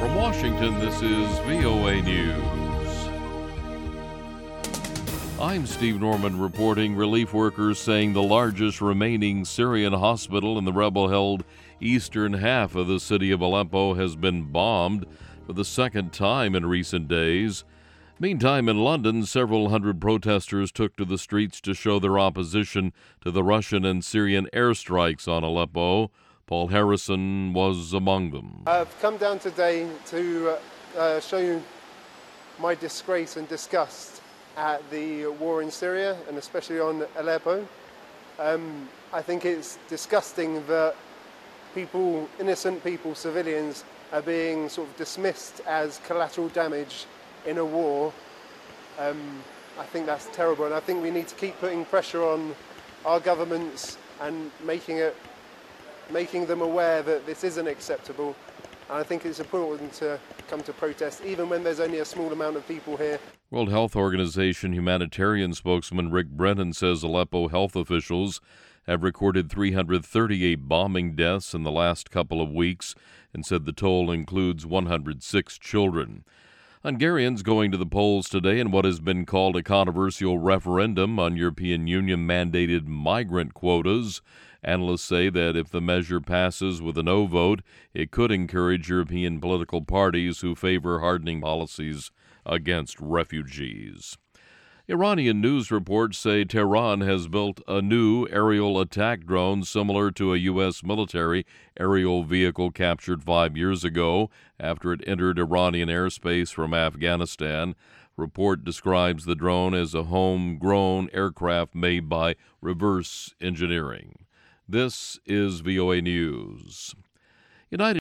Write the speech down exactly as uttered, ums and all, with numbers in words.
From Washington, this is V O A News. I'm Steve Norman reporting. Relief workers saying the largest remaining Syrian hospital in the rebel-held eastern half of the city of Aleppo has been bombed for the second time in recent days. Meantime, in London, several hundred protesters took to the streets to show their opposition to the Russian and Syrian airstrikes on Aleppo. Paul Harrison was among them. I've come down today to uh, uh, show you my disgrace and disgust at the war in Syria, and especially on Aleppo. Um, I think it's disgusting that people, innocent people, civilians, are being sort of dismissed as collateral damage in a war. Um, I think that's terrible, and I think we need to keep putting pressure on our governments and making it, making them aware that this isn't acceptable. And I think it's important to come to protest, even when there's only a small amount of people here. World Health Organization humanitarian spokesman Rick Brennan says Aleppo health officials have recorded three hundred thirty-eight bombing deaths in the last couple of weeks and said the toll includes one hundred six children. Hungarians going to the polls today in what has been called a controversial referendum on European Union-mandated migrant quotas. Analysts say that if the measure passes with a no vote, it could encourage European political parties who favor hardening policies against refugees. Iranian news reports say Tehran has built a new aerial attack drone similar to a U S military aerial vehicle captured five years ago after it entered Iranian airspace from Afghanistan. Report describes the drone as a homegrown aircraft made by reverse engineering. This is V O A News. United